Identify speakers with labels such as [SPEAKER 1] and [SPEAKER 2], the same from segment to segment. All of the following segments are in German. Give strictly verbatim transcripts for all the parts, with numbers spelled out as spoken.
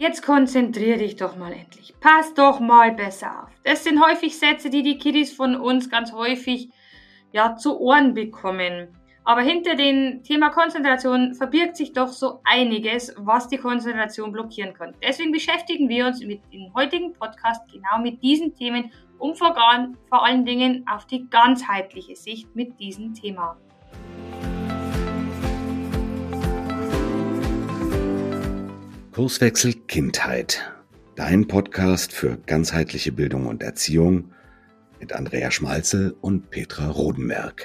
[SPEAKER 1] Jetzt konzentrier dich doch mal endlich. Pass doch mal besser auf. Das sind häufig Sätze, die die Kiddies von uns ganz häufig ja, zu Ohren bekommen. Aber hinter dem Thema Konzentration verbirgt sich doch so einiges, was die Konzentration blockieren kann. Deswegen beschäftigen wir uns mit dem heutigen Podcast genau mit diesen Themen, um vor, vor allen Dingen auf die ganzheitliche Sicht mit diesem Thema.
[SPEAKER 2] Kurswechsel Kindheit, dein Podcast für ganzheitliche Bildung und Erziehung mit Andrea Schmalzel und Petra Rodenberg.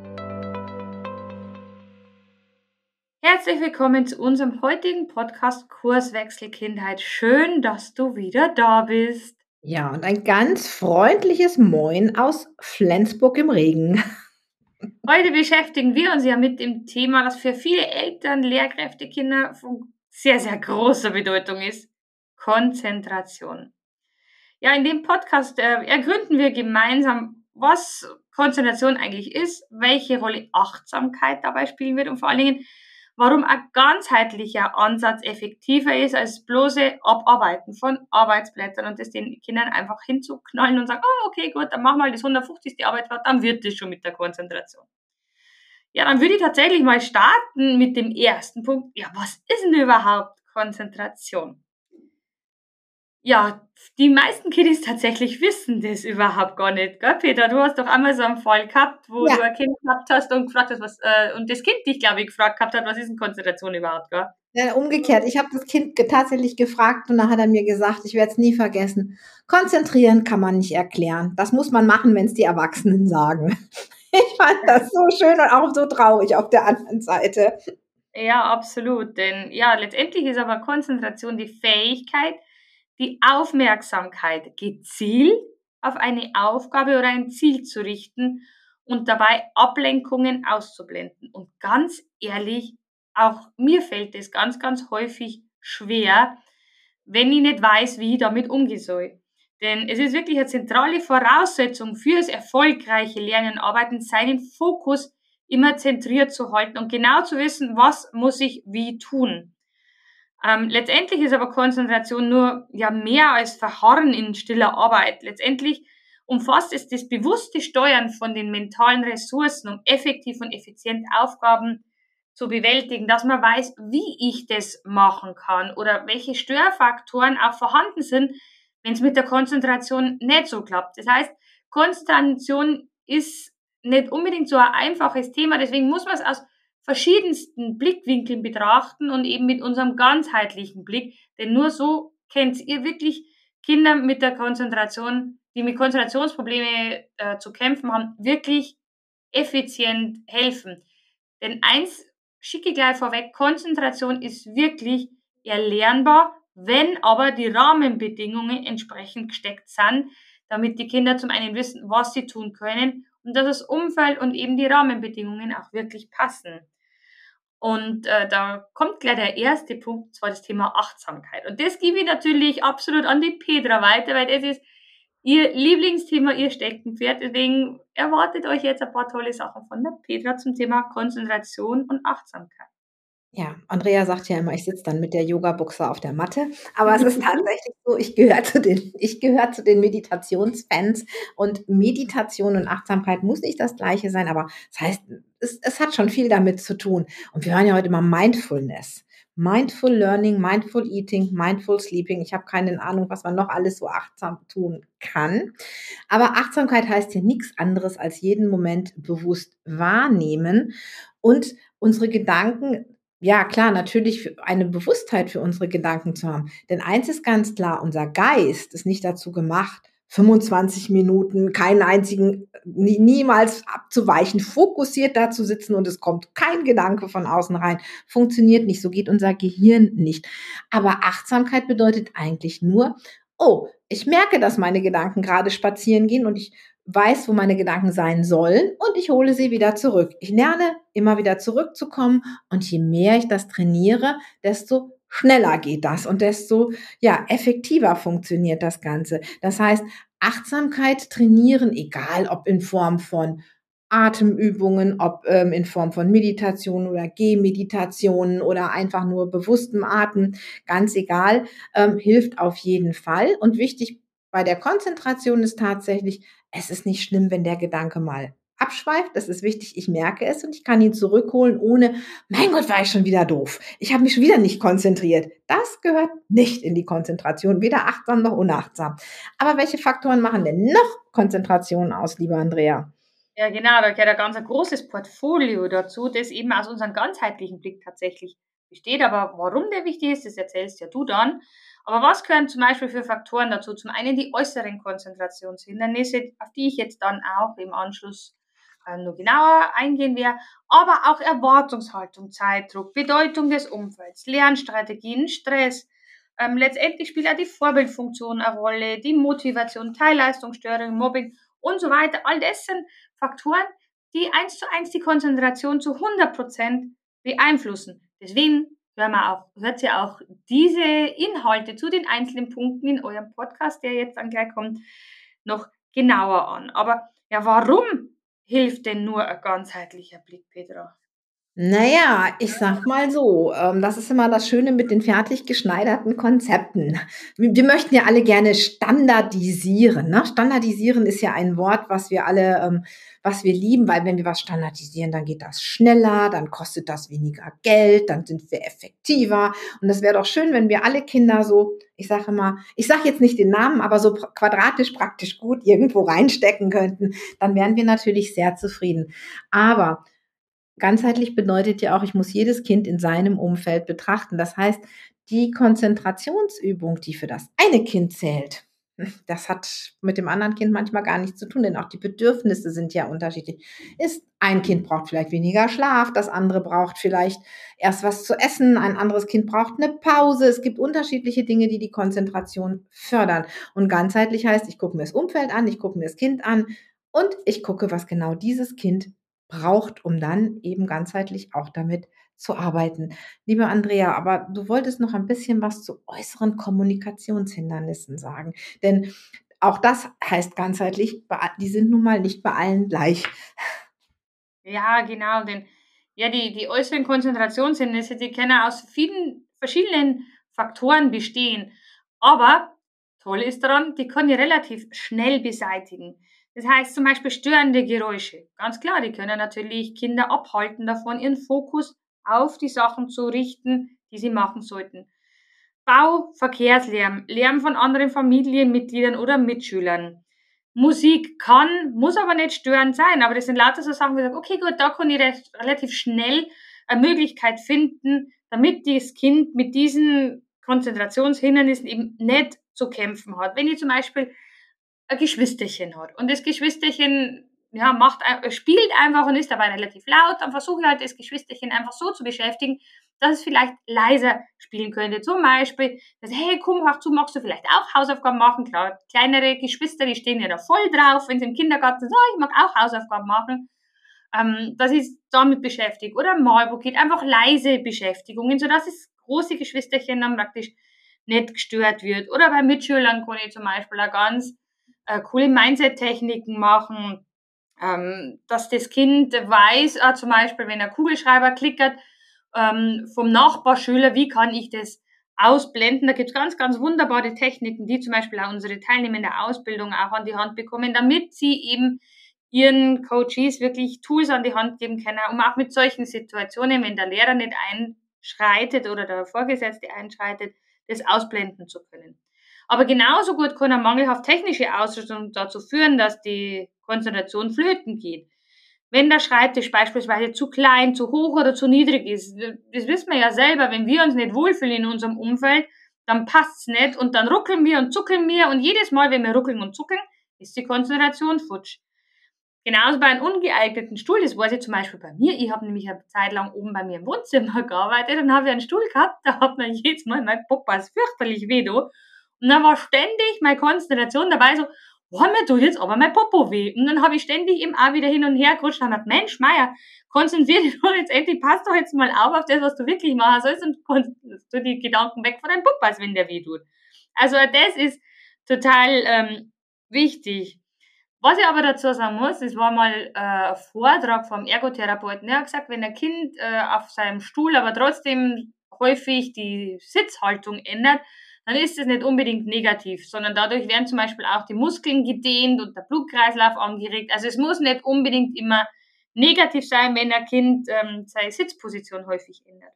[SPEAKER 1] Herzlich willkommen zu unserem heutigen Podcast Kurswechsel Kindheit. Schön, dass du wieder da bist.
[SPEAKER 3] Ja, und ein ganz freundliches Moin aus Flensburg im Regen.
[SPEAKER 1] Heute beschäftigen wir uns ja mit dem Thema, das für viele Eltern, Lehrkräfte, Kinder von sehr, sehr großer Bedeutung ist: Konzentration. Ja, in dem Podcast äh, ergründen wir gemeinsam, was Konzentration eigentlich ist, welche Rolle Achtsamkeit dabei spielen wird und vor allen Dingen, warum ein ganzheitlicher Ansatz effektiver ist als bloße Abarbeiten von Arbeitsblättern und das den Kindern einfach hinzuknallen und sagen, oh, okay, gut, dann mach mal das hundertfünfzigste Arbeitsblatt, dann wird das schon mit der Konzentration. Ja, dann würde ich tatsächlich mal starten mit dem ersten Punkt. Ja, was ist denn überhaupt Konzentration? Ja, die meisten Kiddies tatsächlich wissen das überhaupt gar nicht, gell, Peter? Du hast doch einmal so einen Fall gehabt, wo ja. du ein Kind gehabt hast und gefragt hast, was, äh, und das Kind dich, glaube ich, gefragt gehabt hat, was ist denn Konzentration überhaupt, gell?
[SPEAKER 3] Ja, umgekehrt. Ich habe das Kind tatsächlich gefragt und dann hat er mir gesagt, ich werde es nie vergessen, konzentrieren kann man nicht erklären. Das muss man machen, wenn es die Erwachsenen sagen. Ich fand das so schön und auch so traurig auf der anderen Seite.
[SPEAKER 1] Ja, absolut. Denn ja, letztendlich ist aber Konzentration die Fähigkeit, die Aufmerksamkeit gezielt auf eine Aufgabe oder ein Ziel zu richten und dabei Ablenkungen auszublenden. Und ganz ehrlich, auch mir fällt es ganz, ganz häufig schwer, wenn ich nicht weiß, wie ich damit umgehen soll. Denn es ist wirklich eine zentrale Voraussetzung fürs erfolgreiche Lernen und Arbeiten, seinen Fokus immer zentriert zu halten und genau zu wissen, was muss ich wie tun. Ähm, letztendlich ist aber Konzentration nur ja mehr als Verharren in stiller Arbeit. Letztendlich umfasst es das bewusste Steuern von den mentalen Ressourcen, um effektiv und effizient Aufgaben zu bewältigen, dass man weiß, wie ich das machen kann oder welche Störfaktoren auch vorhanden sind, wenn es mit der Konzentration nicht so klappt. Das heißt, Konzentration ist nicht unbedingt so ein einfaches Thema, deswegen muss man es aus verschiedensten Blickwinkeln betrachten und eben mit unserem ganzheitlichen Blick, denn nur so könnt ihr wirklich Kinder mit der Konzentration, die mit Konzentrationsprobleme äh, zu kämpfen haben, wirklich effizient helfen. Denn eins schicke ich gleich vorweg, Konzentration ist wirklich erlernbar, wenn aber die Rahmenbedingungen entsprechend gesteckt sind, damit die Kinder zum einen wissen, was sie tun können und dass das Umfeld und eben die Rahmenbedingungen auch wirklich passen. Und äh, da kommt gleich der erste Punkt, und zwar das Thema Achtsamkeit. Und das gebe ich natürlich absolut an die Petra weiter, weil das ist ihr Lieblingsthema, ihr Steckenpferd. Deswegen erwartet euch jetzt ein paar tolle Sachen von der Petra zum Thema Konzentration und Achtsamkeit.
[SPEAKER 3] Ja, Andrea sagt ja immer, ich sitze dann mit der Yoga-Buchse auf der Matte, aber es ist tatsächlich so, ich gehöre zu den, ich gehöre zu den Meditationsfans und Meditation und Achtsamkeit muss nicht das Gleiche sein, aber das heißt, es, es hat schon viel damit zu tun. Und wir hören ja heute immer Mindfulness. Mindful Learning, Mindful Eating, Mindful Sleeping. Ich habe keine Ahnung, was man noch alles so achtsam tun kann. Aber Achtsamkeit heißt ja nichts anderes als jeden Moment bewusst wahrnehmen und unsere Gedanken, ja klar, natürlich eine Bewusstheit für unsere Gedanken zu haben. Denn eins ist ganz klar, unser Geist ist nicht dazu gemacht, fünfundzwanzig Minuten, keinen einzigen, nie, niemals abzuweichen, fokussiert da zu sitzen und es kommt kein Gedanke von außen rein. Funktioniert nicht, so geht unser Gehirn nicht. Aber Achtsamkeit bedeutet eigentlich nur, oh, ich merke, dass meine Gedanken gerade spazieren gehen und ich weiß, wo meine Gedanken sein sollen und ich hole sie wieder zurück. Ich lerne, immer wieder zurückzukommen und je mehr ich das trainiere, desto schneller geht das und desto ja effektiver funktioniert das Ganze. Das heißt, Achtsamkeit trainieren, egal ob in Form von Atemübungen, ob ähm, in Form von Meditation oder Gehmeditationen oder einfach nur bewusstem Atmen, ganz egal, ähm, hilft auf jeden Fall. Und wichtig bei der Konzentration ist tatsächlich, es ist nicht schlimm, wenn der Gedanke mal abschweift. Das ist wichtig, ich merke es und ich kann ihn zurückholen, ohne, mein Gott, war ich schon wieder doof. Ich habe mich schon wieder nicht konzentriert. Das gehört nicht in die Konzentration, weder achtsam noch unachtsam. Aber welche Faktoren machen denn noch Konzentration aus, liebe Andrea?
[SPEAKER 1] Ja, genau, da gehört ein ganz ein großes Portfolio dazu, das eben aus unserem ganzheitlichen Blick tatsächlich besteht. Aber warum der wichtig ist, das erzählst ja du dann. Aber was gehören zum Beispiel für Faktoren dazu? Zum einen die äußeren Konzentrationshindernisse, auf die ich jetzt dann auch im Anschluss äh, nur genauer eingehen werde, aber auch Erwartungshaltung, Zeitdruck, Bedeutung des Umfelds, Lernstrategien, Stress. Ähm, letztendlich spielt auch die Vorbildfunktion eine Rolle, die Motivation, Teilleistungsstörung, Mobbing und so weiter. All das sind Faktoren, die eins zu eins die Konzentration zu hundert Prozent beeinflussen. Deswegen hören wir auch, hört ihr auch diese Inhalte zu den einzelnen Punkten in eurem Podcast, der jetzt dann gleich kommt, noch genauer an. Aber ja, warum hilft denn nur ein ganzheitlicher Blick, Petra?
[SPEAKER 3] Naja, ich sag mal so, ähm, das ist immer das Schöne mit den fertig geschneiderten Konzepten. Wir, wir möchten ja alle gerne standardisieren. Ne? Standardisieren ist ja ein Wort, was wir alle, ähm, was wir lieben, weil wenn wir was standardisieren, dann geht das schneller, dann kostet das weniger Geld, dann sind wir effektiver. Und das wäre doch schön, wenn wir alle Kinder so, ich sage mal, ich sage jetzt nicht den Namen, aber so quadratisch praktisch gut irgendwo reinstecken könnten. Dann wären wir natürlich sehr zufrieden. Aber ganzheitlich bedeutet ja auch, ich muss jedes Kind in seinem Umfeld betrachten. Das heißt, die Konzentrationsübung, die für das eine Kind zählt, das hat mit dem anderen Kind manchmal gar nichts zu tun, denn auch die Bedürfnisse sind ja unterschiedlich. Ist ein Kind braucht vielleicht weniger Schlaf, das andere braucht vielleicht erst was zu essen, ein anderes Kind braucht eine Pause. Es gibt unterschiedliche Dinge, die die Konzentration fördern. Und ganzheitlich heißt, ich gucke mir das Umfeld an, ich gucke mir das Kind an und ich gucke, was genau dieses Kind braucht, um dann eben ganzheitlich auch damit zu arbeiten. Liebe Andrea, aber du wolltest noch ein bisschen was zu äußeren Kommunikationshindernissen sagen, denn auch das heißt ganzheitlich, die sind nun mal nicht bei allen gleich.
[SPEAKER 1] Ja, genau, denn ja, die, die äußeren Konzentrationshindernisse, die können aus vielen verschiedenen Faktoren bestehen. Aber toll ist daran, die kann ich relativ schnell beseitigen. Das heißt zum Beispiel störende Geräusche. Ganz klar, die können natürlich Kinder abhalten davon, ihren Fokus auf die Sachen zu richten, die sie machen sollten. Bau, Verkehrslärm, Lärm von anderen Familienmitgliedern oder Mitschülern. Musik kann, muss aber nicht störend sein, aber das sind lauter so Sachen, wo ich sage, okay, gut, da kann ich recht, relativ schnell eine Möglichkeit finden, damit das Kind mit diesen Konzentrationshindernissen eben nicht zu kämpfen hat. Wenn ich zum Beispiel ein Geschwisterchen hat und das Geschwisterchen ja, macht, spielt einfach und ist dabei relativ laut, dann versuche ich halt das Geschwisterchen einfach so zu beschäftigen, dass es vielleicht leiser spielen könnte. Zum Beispiel, dass, hey, komm, hör zu, magst du vielleicht auch Hausaufgaben machen? Klar, kleinere Geschwister, die stehen ja da voll drauf, wenn sie im Kindergarten sagen, oh, ich mag auch Hausaufgaben machen. Ähm, dass ich damit beschäftigt. Oder Malbuch geht einfach leise Beschäftigungen, sodass das große Geschwisterchen dann praktisch nicht gestört wird. Oder bei Mitschülern kann ich zum Beispiel auch ganz äh, coole Mindset-Techniken machen, ähm, dass das Kind weiß, äh, zum Beispiel, wenn ein Kugelschreiber klickert, ähm, vom Nachbarschüler, wie kann ich das ausblenden? Da gibt es ganz, ganz wunderbare Techniken, die zum Beispiel auch unsere Teilnehmer in der Ausbildung auch an die Hand bekommen, damit sie eben ihren Coaches wirklich Tools an die Hand geben können, um auch mit solchen Situationen, wenn der Lehrer nicht einschreitet oder der Vorgesetzte einschreitet, das ausblenden zu können. Aber genauso gut kann eine mangelhaft technische Ausrüstung dazu führen, dass die Konzentration flöten geht. Wenn der Schreibtisch beispielsweise zu klein, zu hoch oder zu niedrig ist, das wissen wir ja selber, wenn wir uns nicht wohlfühlen in unserem Umfeld, dann passt's nicht und dann ruckeln wir und zuckeln wir und jedes Mal, wenn wir ruckeln und zuckeln, ist die Konzentration futsch. Genauso bei einem ungeeigneten Stuhl, das weiß ich zum Beispiel bei mir, ich habe nämlich eine Zeit lang oben bei mir im Wohnzimmer gearbeitet und habe ich einen Stuhl gehabt, da hat mir jedes Mal mein Popas fürchterlich weh da. Und dann war ständig meine Konzentration dabei so, oh, mir tut jetzt aber mein Popo weh. Und dann habe ich ständig eben auch wieder hin und her gerutscht und habe gedacht, Mensch, Meier, konzentrier dich doch jetzt endlich, pass doch jetzt mal auf auf das, was du wirklich machen sollst und du die Gedanken weg von deinem Popas, wenn der weh tut. Also das ist total ähm, wichtig. Was ich aber dazu sagen muss, es war mal äh, ein Vortrag vom Ergotherapeuten, der hat gesagt, wenn ein Kind äh, auf seinem Stuhl aber trotzdem häufig die Sitzhaltung ändert, dann ist das nicht unbedingt negativ, sondern dadurch werden zum Beispiel auch die Muskeln gedehnt und der Blutkreislauf angeregt. Also es muss nicht unbedingt immer negativ sein, wenn ein Kind ähm, seine Sitzposition häufig ändert.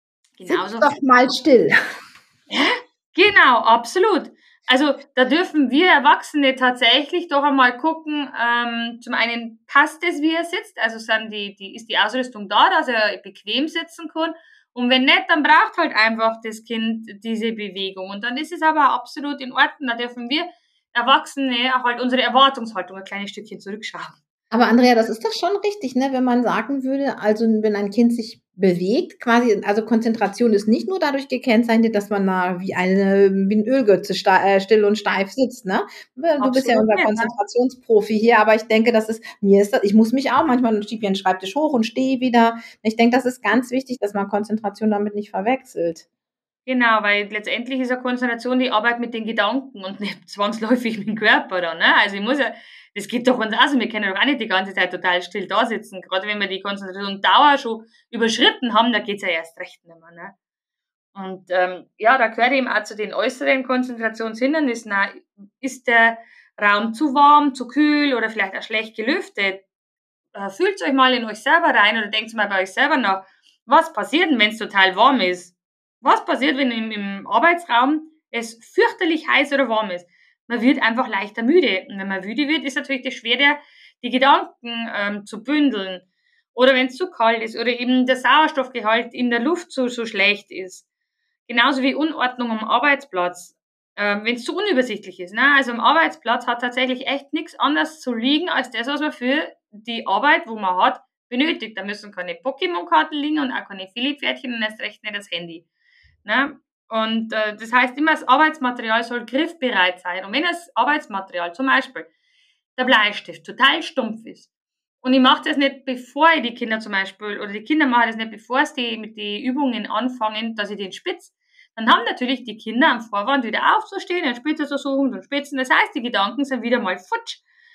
[SPEAKER 3] Sitz doch mal still.
[SPEAKER 1] Ja, genau, absolut. Also da dürfen wir Erwachsene tatsächlich doch einmal gucken, ähm, zum einen passt es, wie er sitzt, also sind die, die, ist die Ausrüstung da, dass er bequem sitzen kann. Und wenn nicht, dann braucht halt einfach das Kind diese Bewegung. Und dann ist es aber absolut in Ordnung. Da dürfen wir Erwachsene halt unsere Erwartungshaltung ein kleines Stückchen zurückschauen.
[SPEAKER 3] Aber Andrea, das ist doch schon richtig, ne, wenn man sagen würde, also wenn ein Kind sich bewegt, quasi, also Konzentration ist nicht nur dadurch gekennzeichnet, dass man da wie eine wie ein Ölgötze still und steif sitzt, ne? Du
[SPEAKER 1] Absolut
[SPEAKER 3] bist ja unser
[SPEAKER 1] nicht, ne?
[SPEAKER 3] Konzentrationsprofi hier, aber ich denke, das ist, mir ist das, ich muss mich auch manchmal schiebe den Schreibtisch hoch und stehe wieder. Ich denke, das ist ganz wichtig, dass man Konzentration damit nicht verwechselt.
[SPEAKER 1] Genau, weil letztendlich ist ja Konzentration die Arbeit mit den Gedanken und nicht zwangsläufig mit dem Körper dann, ne? Also ich muss ja, das geht doch uns aus, wir können doch auch nicht die ganze Zeit total still da sitzen. Gerade wenn wir die Konzentrationdauer schon überschritten haben, da geht's ja erst recht nicht mehr, ne? Und ähm, ja, da gehört eben auch zu den äußeren Konzentrationshindernissen auch, ist der Raum zu warm, zu kühl oder vielleicht auch schlecht gelüftet? Äh, fühlt euch mal in euch selber rein oder denkt mal bei euch selber nach, was passiert denn, wenn es total warm ist? Was passiert, wenn im, im Arbeitsraum es fürchterlich heiß oder warm ist? Man wird einfach leichter müde. Und wenn man müde wird, ist natürlich das schwer, die Gedanken ähm, zu bündeln. Oder wenn es zu kalt ist oder eben der Sauerstoffgehalt in der Luft so, so schlecht ist. Genauso wie Unordnung am Arbeitsplatz. Ähm, wenn es zu unübersichtlich ist. Ne? Also am Arbeitsplatz hat tatsächlich echt nichts anderes zu liegen, als das, was man für die Arbeit, wo man hat, benötigt. Da müssen keine Pokémon-Karten liegen und auch keine Philipp-Pferdchen und erst recht nicht das Handy. Ne? Und äh, das heißt immer, das Arbeitsmaterial soll griffbereit sein. Und wenn das Arbeitsmaterial, zum Beispiel der Bleistift, total stumpf ist, und ich mache das nicht, bevor ich die Kinder zum Beispiel, oder die Kinder machen das nicht, bevor sie mit den Übungen anfangen, dass ich den spitz, dann haben natürlich die Kinder am Vorwand wieder aufzustehen, einen Spitzer zu suchen und spitzen. Das heißt, die Gedanken sind wieder mal futsch.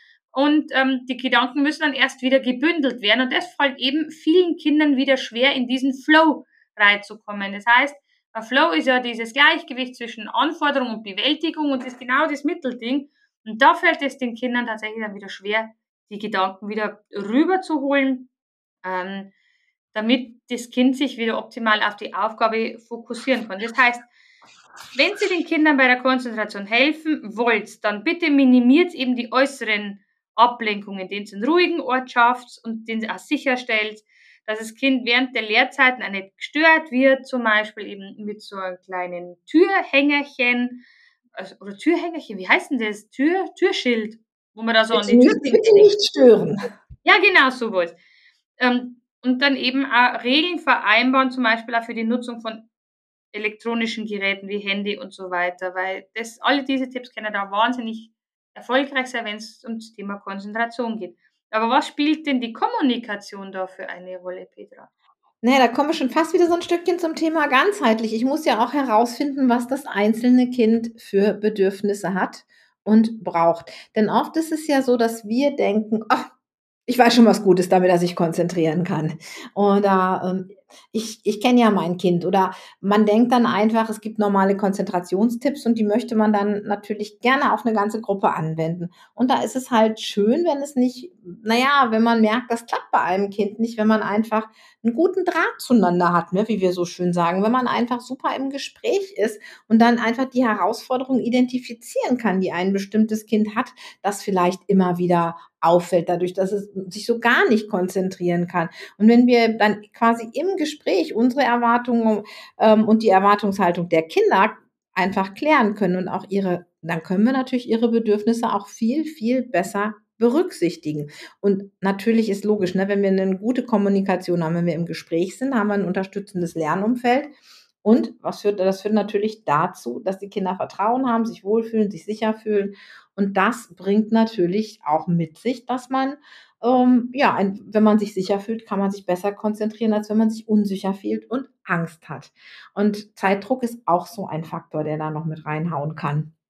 [SPEAKER 1] Und ähm, die Gedanken müssen dann erst wieder gebündelt werden. Und das fällt eben vielen Kindern wieder schwer, in diesen Flow reinzukommen. Das heißt, ein Flow ist ja dieses Gleichgewicht zwischen Anforderung und Bewältigung und ist genau das Mittelding. Und da fällt es den Kindern tatsächlich dann wieder schwer, die Gedanken wieder rüberzuholen, ähm, damit das Kind sich wieder optimal auf die Aufgabe fokussieren kann. Das heißt, wenn Sie den Kindern bei der Konzentration helfen wollt, dann bitte minimiert eben die äußeren Ablenkungen, indem ihr einen ruhigen Ort schafft und den auch sicherstellt, dass das Kind während der Lehrzeiten auch nicht gestört wird, zum Beispiel eben mit so einem kleinen Türhängerchen, also, oder Türhängerchen, wie heißt denn das? Tür, Türschild, wo man da so an die Tür
[SPEAKER 3] Bitte bitte nicht stören.
[SPEAKER 1] Ja, genau, sowas. Ähm, und dann eben auch Regeln vereinbaren, zum Beispiel auch für die Nutzung von elektronischen Geräten wie Handy und so weiter, weil das, alle diese Tipps können da wahnsinnig erfolgreich sein, wenn es ums Thema Konzentration geht. Aber was spielt denn die Kommunikation da für eine Rolle, Petra?
[SPEAKER 3] Naja, da kommen wir schon fast wieder so ein Stückchen zum Thema ganzheitlich. Ich muss ja auch herausfinden, was das einzelne Kind für Bedürfnisse hat und braucht. Denn oft ist es ja so, dass wir denken, ach, ich weiß schon was Gutes, damit er sich konzentrieren kann. Oder ähm, ich, ich kenne ja mein Kind. Oder man denkt dann einfach, es gibt normale Konzentrationstipps und die möchte man dann natürlich gerne auf eine ganze Gruppe anwenden. Und da ist es halt schön, wenn es nicht, naja, wenn man merkt, das klappt bei einem Kind nicht, wenn man einfach einen guten Draht zueinander hat, ne, wie wir so schön sagen, wenn man einfach super im Gespräch ist und dann einfach die Herausforderungen identifizieren kann, die ein bestimmtes Kind hat, das vielleicht immer wieder auffällt, dadurch, dass es sich so gar nicht konzentrieren kann. Und wenn wir dann quasi im Gespräch unsere Erwartungen ähm, und die Erwartungshaltung der Kinder einfach klären können und auch ihre, dann können wir natürlich ihre Bedürfnisse auch viel, viel besser berücksichtigen. Und natürlich ist logisch, ne, wenn wir eine gute Kommunikation haben, wenn wir im Gespräch sind, haben wir ein unterstützendes Lernumfeld. Und was führt, das führt natürlich dazu, dass die Kinder Vertrauen haben, sich wohlfühlen, sich sicher fühlen. Und das bringt natürlich auch mit sich, dass man, ähm, ja, ein, wenn man sich sicher fühlt, kann man sich besser konzentrieren, als wenn man sich unsicher fühlt und Angst hat. Und Zeitdruck ist auch so ein Faktor, der da noch mit reinhauen kann.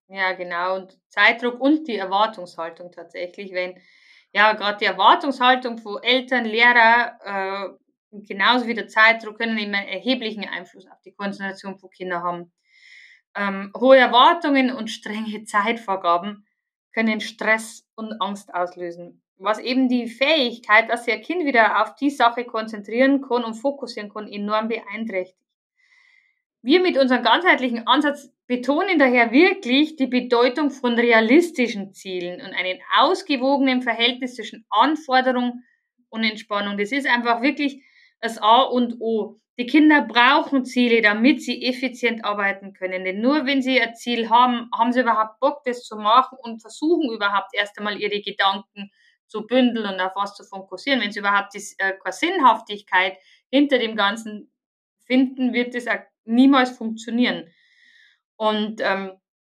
[SPEAKER 1] Ja, genau. Und Zeitdruck und die Erwartungshaltung tatsächlich, wenn ja gerade die Erwartungshaltung von Eltern, Lehrer, äh, genauso wie der Zeitdruck können eben einen erheblichen Einfluss auf die Konzentration von Kindern haben. Ähm, hohe Erwartungen und strenge Zeitvorgaben können Stress und Angst auslösen, was eben die Fähigkeit, dass sich ein Kind wieder auf die Sache konzentrieren kann und fokussieren kann, enorm beeinträchtigt. Wir mit unserem ganzheitlichen Ansatz betonen daher wirklich die Bedeutung von realistischen Zielen und einem ausgewogenen Verhältnis zwischen Anforderung und Entspannung. Das ist einfach wirklich das A und O. Die Kinder brauchen Ziele, damit sie effizient arbeiten können. Denn nur wenn sie ein Ziel haben, haben sie überhaupt Bock, das zu machen und versuchen überhaupt erst einmal ihre Gedanken zu bündeln und auf was zu fokussieren. Wenn sie überhaupt die, äh, keine Sinnhaftigkeit hinter dem Ganzen finden, wird es auch niemals funktionieren. Und ähm,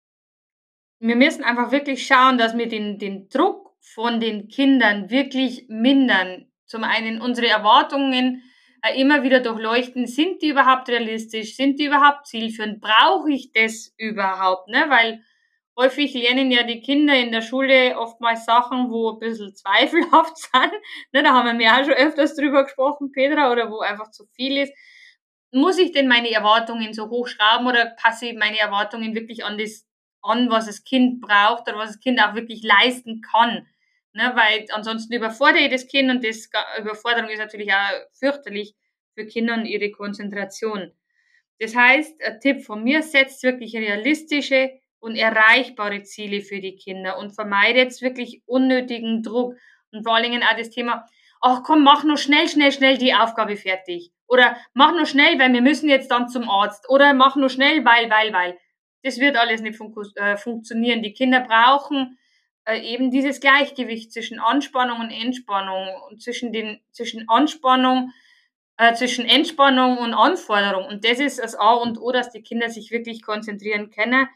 [SPEAKER 1] wir müssen einfach wirklich schauen, dass wir den, den Druck von den Kindern wirklich mindern. Zum einen unsere Erwartungen äh, immer wieder durchleuchten. Sind die überhaupt realistisch? Sind die überhaupt zielführend? Brauche ich das überhaupt? Ne? Weil häufig lernen ja die Kinder in der Schule oftmals Sachen, wo ein bisschen zweifelhaft sind. Ne? Da haben wir auch schon öfters drüber gesprochen, Petra, oder wo einfach zu viel ist. Muss ich denn meine Erwartungen so hochschrauben oder passe ich meine Erwartungen wirklich an das an, was das Kind braucht oder was das Kind auch wirklich leisten kann? Ne, weil ansonsten überfordere ich das Kind und das Überforderung ist natürlich auch fürchterlich für Kinder und ihre Konzentration. Das heißt, ein Tipp von mir, setzt wirklich realistische und erreichbare Ziele für die Kinder und vermeidet wirklich unnötigen Druck und vor allen Dingen auch das Thema, ach komm, mach nur schnell, schnell, schnell die Aufgabe fertig. Oder mach nur schnell, weil wir müssen jetzt dann zum Arzt. Oder mach nur schnell, weil, weil, weil. Das wird alles nicht fun- äh, funktionieren. Die Kinder brauchen äh, eben dieses Gleichgewicht zwischen Anspannung und Entspannung und zwischen den, zwischen Anspannung, äh, zwischen Entspannung und Anforderung. Und das ist das A und O, dass die Kinder sich wirklich konzentrieren können.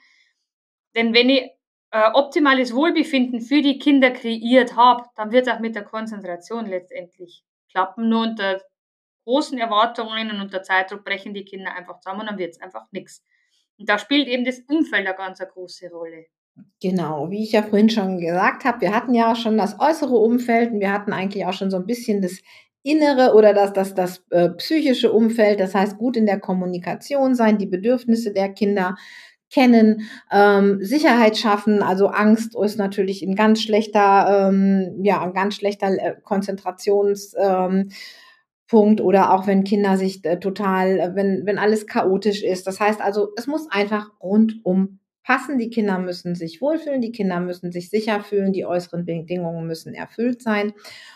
[SPEAKER 1] Denn wenn ich äh, optimales Wohlbefinden für die Kinder kreiert habe, dann wird es auch mit der Konzentration letztendlich klappen. Nur unter großen Erwartungen und unter Zeitdruck brechen die Kinder einfach zusammen und dann wird es einfach nichts. Und da spielt eben das Umfeld eine ganz eine große Rolle.
[SPEAKER 3] Genau, wie ich ja vorhin schon gesagt habe, wir hatten ja schon das äußere Umfeld und wir hatten eigentlich auch schon so ein bisschen das innere oder das das das, äh, psychische Umfeld. Das heißt, gut in der Kommunikation sein, die Bedürfnisse der Kinder kennen, ähm, Sicherheit schaffen. Also Angst ist natürlich ein ganz schlechter, ähm, ja, ein ganz schlechter äh, Konzentrations, ähm, Punkt oder auch wenn Kinder sich äh, total, äh, wenn, wenn alles chaotisch ist. Das heißt also, es muss einfach rundum passen. Die Kinder müssen sich wohlfühlen, die Kinder müssen sich sicher fühlen, die äußeren Bedingungen müssen erfüllt sein.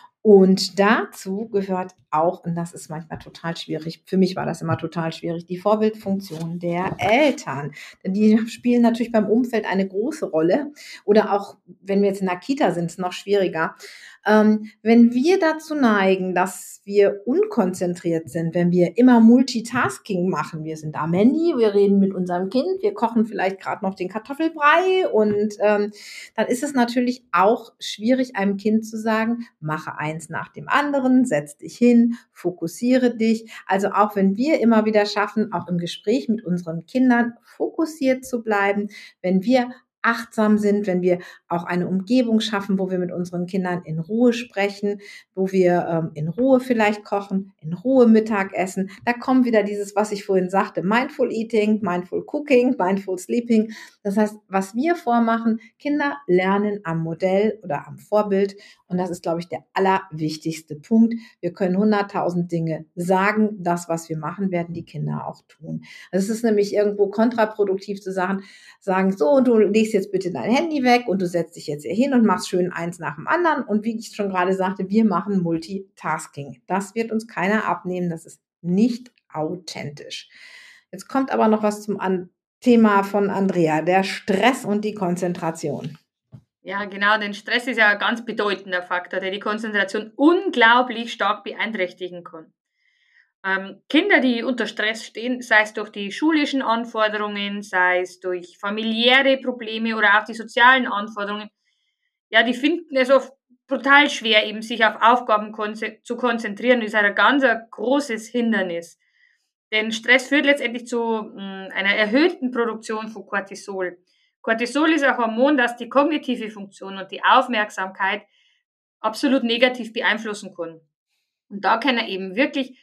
[SPEAKER 3] Und dazu gehört auch, und das ist manchmal total schwierig, für mich war das immer total schwierig, die Vorbildfunktion der Eltern. Denn die spielen natürlich beim Umfeld eine große Rolle. Oder auch, wenn wir jetzt in der Kita sind, ist es noch schwieriger. Ähm, wenn wir dazu neigen, dass wir unkonzentriert sind, wenn wir immer Multitasking machen, wir sind am Handy, wir reden mit unserem Kind, wir kochen vielleicht gerade noch den Kartoffelbrei und ähm, dann ist es natürlich auch schwierig, einem Kind zu sagen, mache eins nach dem anderen, setz dich hin, fokussiere dich. Also auch wenn wir immer wieder schaffen, auch im Gespräch mit unseren Kindern fokussiert zu bleiben, wenn wir achtsam sind, wenn wir auch eine Umgebung schaffen, wo wir mit unseren Kindern in Ruhe sprechen, wo wir ähm, in Ruhe vielleicht kochen, in Ruhe Mittag essen. Da kommt wieder dieses, was ich vorhin sagte, Mindful Eating, Mindful Cooking, Mindful Sleeping. Das heißt, was wir vormachen, Kinder lernen am Modell oder am Vorbild. Und das ist, glaube ich, der allerwichtigste Punkt. Wir können hunderttausend Dinge sagen. Das, was wir machen, werden die Kinder auch tun. Also es ist nämlich irgendwo kontraproduktiv zu sagen, sagen, so, du legst jetzt bitte dein Handy weg und du setzt dich jetzt hier hin und machst schön eins nach dem anderen. Und wie ich schon gerade sagte, wir machen Multitasking. Das wird uns keiner abnehmen. Das ist nicht authentisch. Jetzt kommt aber noch was zum An- Thema von Andrea, der Stress und die Konzentration.
[SPEAKER 1] Ja, genau, denn Stress ist ja ein ganz bedeutender Faktor, der die Konzentration unglaublich stark beeinträchtigen kann. Ähm, Kinder, die unter Stress stehen, sei es durch die schulischen Anforderungen, sei es durch familiäre Probleme oder auch die sozialen Anforderungen, ja, die finden es oft brutal schwer, eben sich auf Aufgaben konze- zu konzentrieren. Das ist ein ganz ein großes Hindernis. Denn Stress führt letztendlich zu mh, einer erhöhten Produktion von Cortisol. Cortisol ist ein Hormon, das die kognitive Funktion und die Aufmerksamkeit absolut negativ beeinflussen kann. Und da kann er eben wirklich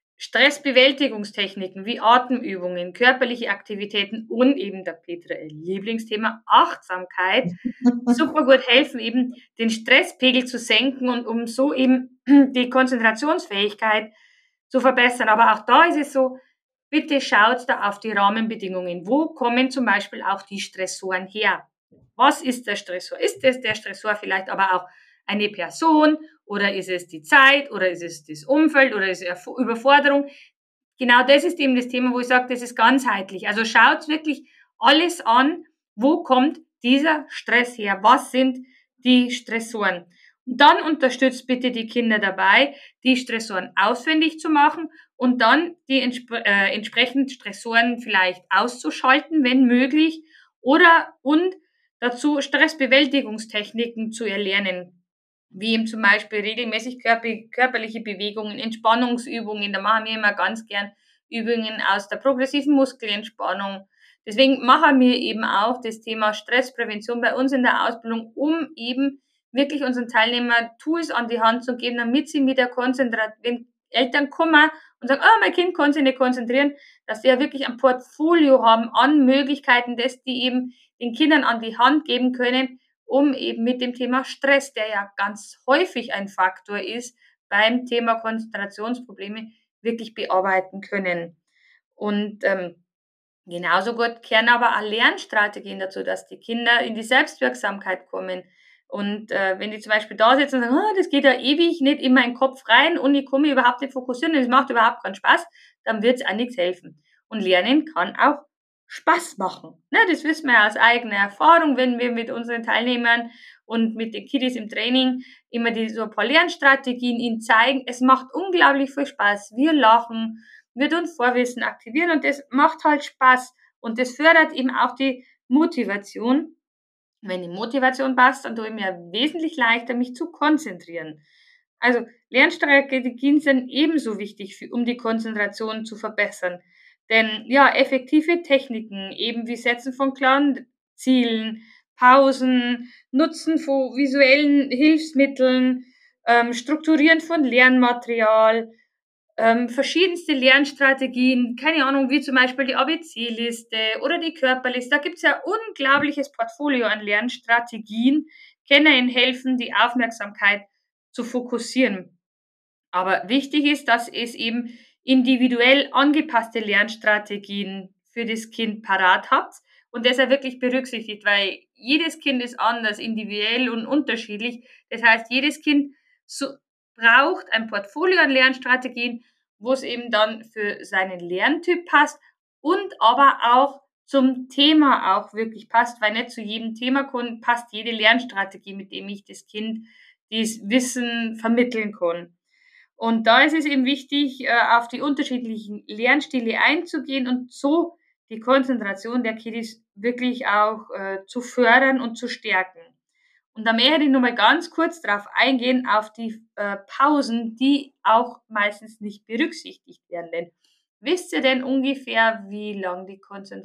[SPEAKER 1] Stressbewältigungstechniken wie Atemübungen, körperliche Aktivitäten und eben der Petra ihr Lieblingsthema Achtsamkeit super gut helfen, eben den Stresspegel zu senken und um so eben die Konzentrationsfähigkeit zu verbessern. Aber auch da ist es so, bitte schaut da auf die Rahmenbedingungen. Wo kommen zum Beispiel auch die Stressoren her? Was ist der Stressor? Ist es der Stressor vielleicht aber auch eine Person oder ist es die Zeit oder ist es das Umfeld oder ist es Überforderung? Genau das ist eben das Thema, wo ich sage, das ist ganzheitlich. Also schaut wirklich alles an, wo kommt dieser Stress her? Was sind die Stressoren? Und dann unterstützt bitte die Kinder dabei, die Stressoren ausfindig zu machen und dann die entspre- äh, entsprechenden Stressoren vielleicht auszuschalten, wenn möglich, oder und dazu Stressbewältigungstechniken zu erlernen, wie eben zum Beispiel regelmäßig körper- körperliche Bewegungen, Entspannungsübungen. Da machen wir immer ganz gern Übungen aus der progressiven Muskelentspannung. Deswegen machen wir eben auch das Thema Stressprävention bei uns in der Ausbildung, um eben wirklich unseren Teilnehmern Tools an die Hand zu geben, damit sie mit der Konzentration, wenn Eltern kommen und sagen, oh, mein Kind kann sich nicht konzentrieren, dass sie ja wirklich ein Portfolio haben an Möglichkeiten, das die eben den Kindern an die Hand geben können, um eben mit dem Thema Stress, der ja ganz häufig ein Faktor ist, beim Thema Konzentrationsprobleme wirklich bearbeiten können. Und ähm, genauso gut kehren aber auch Lernstrategien dazu, dass die Kinder in die Selbstwirksamkeit kommen. Und äh, wenn die zum Beispiel da sitzen und sagen, oh, das geht ja ewig nicht in meinen Kopf rein und ich kann mich überhaupt nicht fokussieren und es macht überhaupt keinen Spaß, dann wird es auch nichts helfen. Und Lernen kann auch Spaß machen. Ne, das wissen wir ja aus eigener Erfahrung, wenn wir mit unseren Teilnehmern und mit den Kiddies im Training immer die, so ein paar Lernstrategien ihnen zeigen. Es macht unglaublich viel Spaß. Wir lachen, wir tun Vorwissen aktivieren und das macht halt Spaß. Und das fördert eben auch die Motivation. Wenn die Motivation passt, dann tue ich mir wesentlich leichter, mich zu konzentrieren. Also Lernstrategien sind ebenso wichtig, für, um die Konzentration zu verbessern. Denn ja, effektive Techniken, eben wie Setzen von klaren Zielen, Pausen, Nutzen von visuellen Hilfsmitteln, ähm, Strukturieren von Lernmaterial, ähm, verschiedenste Lernstrategien, keine Ahnung, wie zum Beispiel die A B C-Liste oder die Körperliste. Da gibt's ja unglaubliches Portfolio an Lernstrategien, können Ihnen helfen, die Aufmerksamkeit zu fokussieren. Aber wichtig ist, dass es eben individuell angepasste Lernstrategien für das Kind parat habt und das er wirklich berücksichtigt, weil jedes Kind ist anders, individuell und unterschiedlich. Das heißt, jedes Kind so braucht ein Portfolio an Lernstrategien, wo es eben dann für seinen Lerntyp passt und aber auch zum Thema auch wirklich passt, weil nicht zu jedem Thema passt jede Lernstrategie, mit dem ich das Kind dieses Wissen vermitteln kann. Und da ist es eben wichtig, auf die unterschiedlichen Lernstile einzugehen und so die Konzentration der Kiddies wirklich auch äh, zu fördern und zu stärken. Und da möchte ich nur mal ganz kurz darauf eingehen, auf die äh, Pausen, die auch meistens nicht berücksichtigt werden. Denn wisst ihr denn ungefähr, wie lang die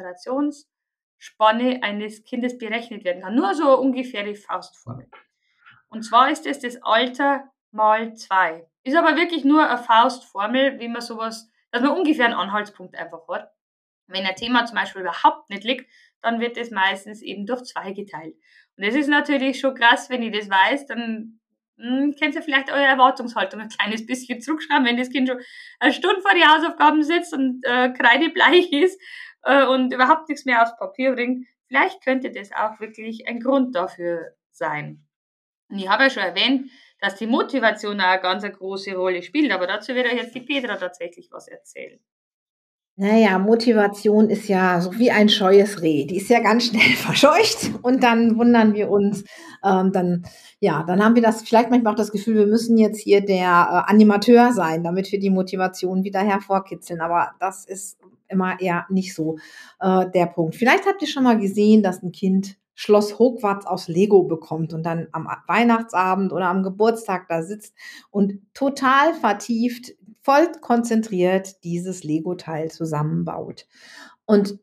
[SPEAKER 1] Konzentrationsspanne eines Kindes berechnet werden kann? Nur so ungefähr die Faustformel. Und zwar ist es das Alter mal zwei. Ist aber wirklich nur eine Faustformel, wie man sowas, dass man ungefähr einen Anhaltspunkt einfach hat. Wenn ein Thema zum Beispiel überhaupt nicht liegt, dann wird es meistens eben durch zwei geteilt. Und das ist natürlich schon krass, wenn ich das weiß, dann hm, könnt ihr vielleicht eure Erwartungshaltung ein kleines bisschen zurückschreiben, wenn das Kind schon eine Stunde vor die Hausaufgaben sitzt und äh, kreidebleich ist äh, und überhaupt nichts mehr aufs Papier bringt. Vielleicht könnte das auch wirklich ein Grund dafür sein. Und ich habe ja schon erwähnt, dass die Motivation auch eine ganz eine große Rolle spielt, aber dazu wird euch jetzt die Petra tatsächlich was erzählen.
[SPEAKER 3] Naja, Motivation ist ja so wie ein scheues Reh. Die ist ja ganz schnell verscheucht und dann wundern wir uns. Ähm, dann, ja, dann haben wir das vielleicht manchmal auch das Gefühl, wir müssen jetzt hier der äh, Animateur sein, damit wir die Motivation wieder hervorkitzeln. Aber das ist immer eher nicht so äh, der Punkt. Vielleicht habt ihr schon mal gesehen, dass ein Kind Schloss Hogwarts aus Lego bekommt und dann am Weihnachtsabend oder am Geburtstag da sitzt und total vertieft, voll konzentriert dieses Lego-Teil zusammenbaut. Und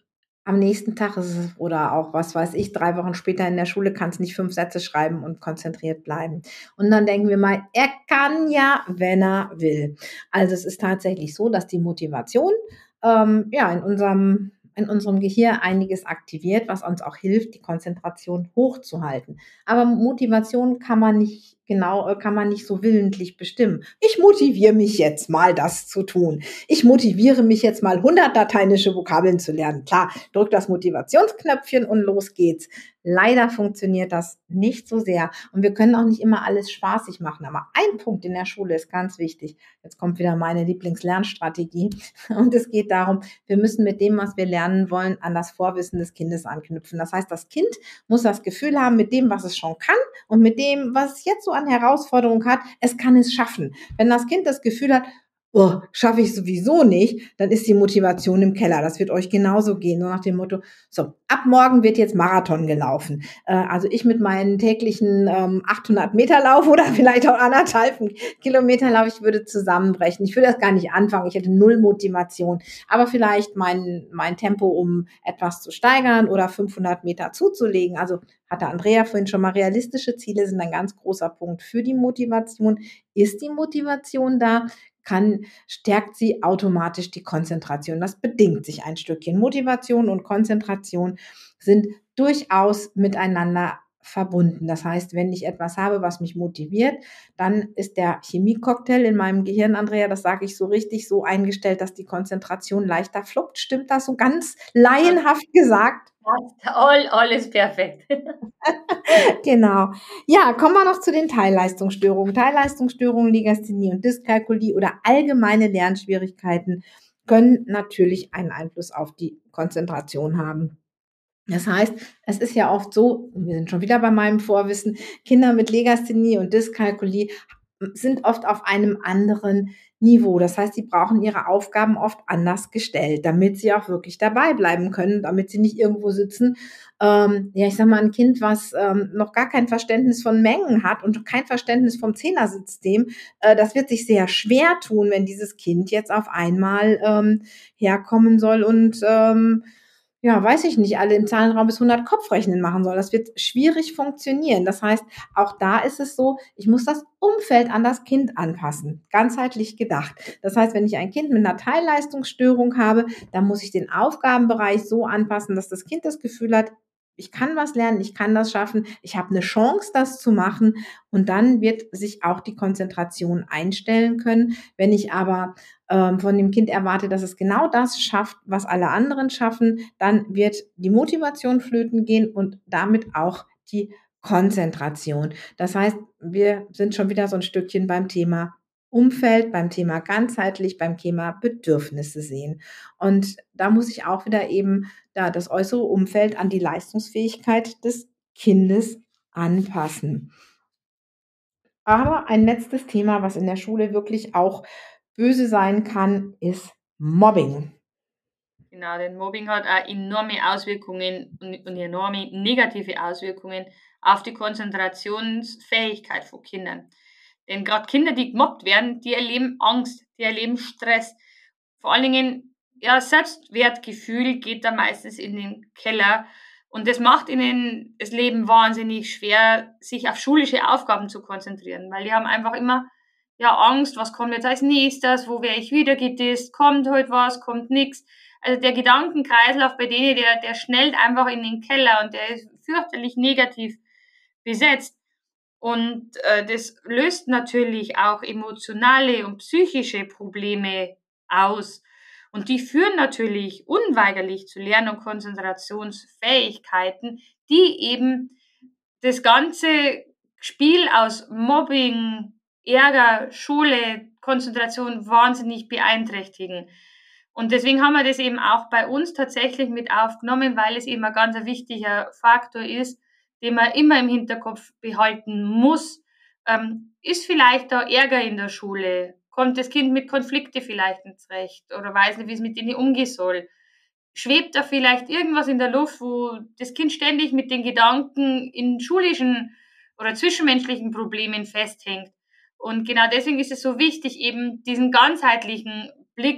[SPEAKER 3] am nächsten Tag ist es oder auch, was weiß ich, drei Wochen später in der Schule kannst nicht fünf Sätze schreiben und konzentriert bleiben. Und dann denken wir mal, er kann ja, wenn er will. Also es ist tatsächlich so, dass die Motivation ähm, ja in unserem in unserem Gehirn einiges aktiviert, was uns auch hilft, die Konzentration hochzuhalten. Aber Motivation kann man nicht genau, äh, kann man nicht so willentlich bestimmen. Ich motiviere mich jetzt mal, das zu tun. Ich motiviere mich jetzt mal, hundert lateinische Vokabeln zu lernen. Klar, drück das Motivationsknöpfchen und los geht's. Leider funktioniert das nicht so sehr. Und wir können auch nicht immer alles spaßig machen. Aber ein Punkt in der Schule ist ganz wichtig. Jetzt kommt wieder meine Lieblingslernstrategie. Und es geht darum, wir müssen mit dem, was wir lernen wollen, an das Vorwissen des Kindes anknüpfen. Das heißt, das Kind muss das Gefühl haben, mit dem, was es schon kann und mit dem, was es jetzt so an Herausforderungen hat, es kann es schaffen. Wenn das Kind das Gefühl hat, oh, schaffe ich sowieso nicht, dann ist die Motivation im Keller. Das wird euch genauso gehen, so nach dem Motto, so, ab morgen wird jetzt Marathon gelaufen. Äh, also ich mit meinen täglichen ähm, achthundert Meter Lauf oder vielleicht auch anderthalb Kilometer Lauf, ich würde zusammenbrechen. Ich würde das gar nicht anfangen, ich hätte null Motivation. Aber vielleicht mein, mein Tempo, um etwas zu steigern oder fünfhundert Meter zuzulegen. Also hatte Andrea vorhin schon mal, realistische Ziele sind ein ganz großer Punkt für die Motivation. Ist die Motivation da? Kann, stärkt sie automatisch die Konzentration. Das bedingt sich ein Stückchen. Motivation und Konzentration sind durchaus miteinander verbunden. Das heißt, wenn ich etwas habe, was mich motiviert, dann ist der Chemiecocktail in meinem Gehirn, Andrea, das sage ich so richtig, so eingestellt, dass die Konzentration leichter fluppt. Stimmt das so ganz laienhaft gesagt?
[SPEAKER 1] All, alles perfekt.
[SPEAKER 3] Genau. Ja, kommen wir noch zu den Teilleistungsstörungen. Teilleistungsstörungen, Legasthenie und Dyskalkulie oder allgemeine Lernschwierigkeiten können natürlich einen Einfluss auf die Konzentration haben. Das heißt, es ist ja oft so, wir sind schon wieder bei meinem Vorwissen, Kinder mit Legasthenie und Dyskalkulie sind oft auf einem anderen Niveau. Das heißt, sie brauchen ihre Aufgaben oft anders gestellt, damit sie auch wirklich dabei bleiben können, damit sie nicht irgendwo sitzen. Ähm, ja, ich sag mal, ein Kind, was ähm, noch gar kein Verständnis von Mengen hat und kein Verständnis vom Zehnersystem, äh, das wird sich sehr schwer tun, wenn dieses Kind jetzt auf einmal ähm, herkommen soll und ähm, ja, weiß ich nicht, alle im Zahlenraum bis hundert Kopfrechnen machen soll. Das wird schwierig funktionieren. Das heißt, auch da ist es so, ich muss das Umfeld an das Kind anpassen. Ganzheitlich gedacht. Das heißt, wenn ich ein Kind mit einer Teilleistungsstörung habe, dann muss ich den Aufgabenbereich so anpassen, dass das Kind das Gefühl hat, ich kann was lernen, ich kann das schaffen, ich habe eine Chance, das zu machen. Und dann wird sich auch die Konzentration einstellen können. Wenn ich aber ähm, von dem Kind erwarte, dass es genau das schafft, was alle anderen schaffen, dann wird die Motivation flöten gehen und damit auch die Konzentration. Das heißt, wir sind schon wieder so ein Stückchen beim Thema Umfeld, beim Thema ganzheitlich, beim Thema Bedürfnisse sehen. Und da muss ich auch wieder eben da das äußere Umfeld an die Leistungsfähigkeit des Kindes anpassen. Aber ein letztes Thema, was in der Schule wirklich auch böse sein kann, ist Mobbing.
[SPEAKER 1] Genau, denn Mobbing hat auch enorme Auswirkungen und, und enorme negative Auswirkungen auf die Konzentrationsfähigkeit von Kindern. Denn gerade Kinder, die gemobbt werden, die erleben Angst, die erleben Stress. Vor allen Dingen, ja, Selbstwertgefühl geht da meistens in den Keller. Und das macht ihnen das Leben wahnsinnig schwer, sich auf schulische Aufgaben zu konzentrieren, weil die haben einfach immer ja Angst, was kommt jetzt als nächstes, wo werde ich wieder gedisst, kommt heute was, kommt nichts. Also der Gedankenkreislauf bei denen, der, der schnellt einfach in den Keller und der ist fürchterlich negativ besetzt. Und äh, das löst natürlich auch emotionale und psychische Probleme aus. Und die führen natürlich unweigerlich zu Lern- und Konzentrationsfähigkeiten, die eben das ganze Spiel aus Mobbing, Ärger, Schule, Konzentration wahnsinnig beeinträchtigen. Und deswegen haben wir das eben auch bei uns tatsächlich mit aufgenommen, weil es eben ein ganz wichtiger Faktor ist, den man immer im Hinterkopf behalten muss. Ähm, ist vielleicht da Ärger in der Schule? Kommt das Kind mit Konflikte vielleicht nicht zurecht oder weiß nicht, wie es mit denen umgehen soll? Schwebt da vielleicht irgendwas in der Luft, wo das Kind ständig mit den Gedanken in schulischen oder zwischenmenschlichen Problemen festhängt? Und genau deswegen ist es so wichtig, eben diesen ganzheitlichen Blick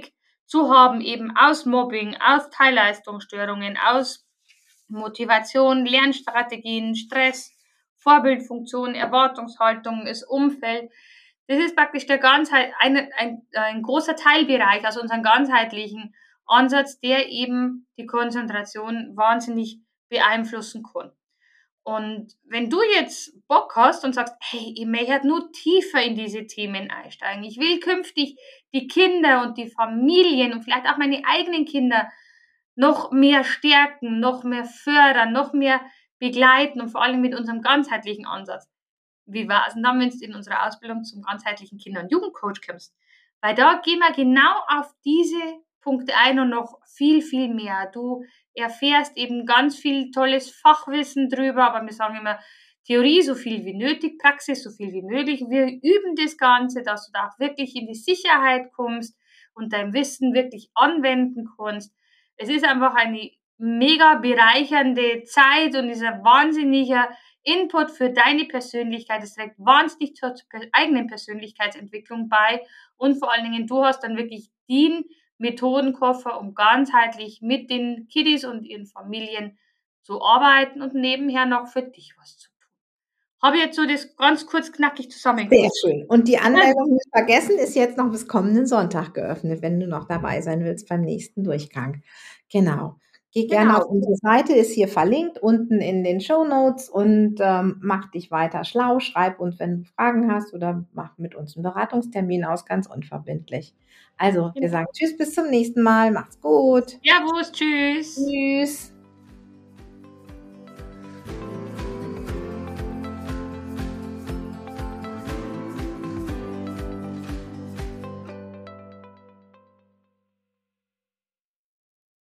[SPEAKER 1] zu haben, eben aus Mobbing, aus Teilleistungsstörungen, aus Motivation, Lernstrategien, Stress, Vorbildfunktion, Erwartungshaltung, das Umfeld. Das ist praktisch der Ganzheit, ein, ein, ein großer Teilbereich aus unserem ganzheitlichen Ansatz, der eben die Konzentration wahnsinnig beeinflussen kann. Und wenn du jetzt Bock hast und sagst, hey, ich möchte nur tiefer in diese Themen einsteigen, ich will künftig die Kinder und die Familien und vielleicht auch meine eigenen Kinder noch mehr stärken, noch mehr fördern, noch mehr begleiten und vor allem mit unserem ganzheitlichen Ansatz. Wie war es denn dann, wenn du in unserer Ausbildung zum ganzheitlichen Kinder- und Jugendcoach kommst? Weil da gehen wir genau auf diese Punkte ein und noch viel, viel mehr. Du erfährst eben ganz viel tolles Fachwissen drüber, aber wir sagen immer, Theorie so viel wie nötig, Praxis so viel wie möglich. Wir üben das Ganze, dass du da auch wirklich in die Sicherheit kommst und dein Wissen wirklich anwenden kannst. Es ist einfach eine mega bereichernde Zeit und dieser wahnsinnige Input für deine Persönlichkeit. Es trägt wahnsinnig zur eigenen Persönlichkeitsentwicklung bei und vor allen Dingen, du hast dann wirklich den Methodenkoffer, um ganzheitlich mit den Kiddies und ihren Familien zu arbeiten und nebenher noch für dich was zu tun. Habe ich jetzt so das ganz kurz knackig zusammengefasst.
[SPEAKER 3] Sehr schön. Und die Anmeldung, nicht vergessen, ist jetzt noch bis kommenden Sonntag geöffnet, wenn du noch dabei sein willst beim nächsten Durchgang. Genau. Geh gerne
[SPEAKER 1] Genau.
[SPEAKER 3] auf unsere Seite, ist hier verlinkt unten in den Shownotes und ähm, mach dich weiter schlau. Schreib uns, wenn du Fragen hast oder mach mit uns einen Beratungstermin aus, ganz unverbindlich. Also, wir
[SPEAKER 1] Genau.
[SPEAKER 3] sagen Tschüss, bis zum nächsten Mal. Macht's gut.
[SPEAKER 1] Servus, tschüss.
[SPEAKER 3] Tschüss.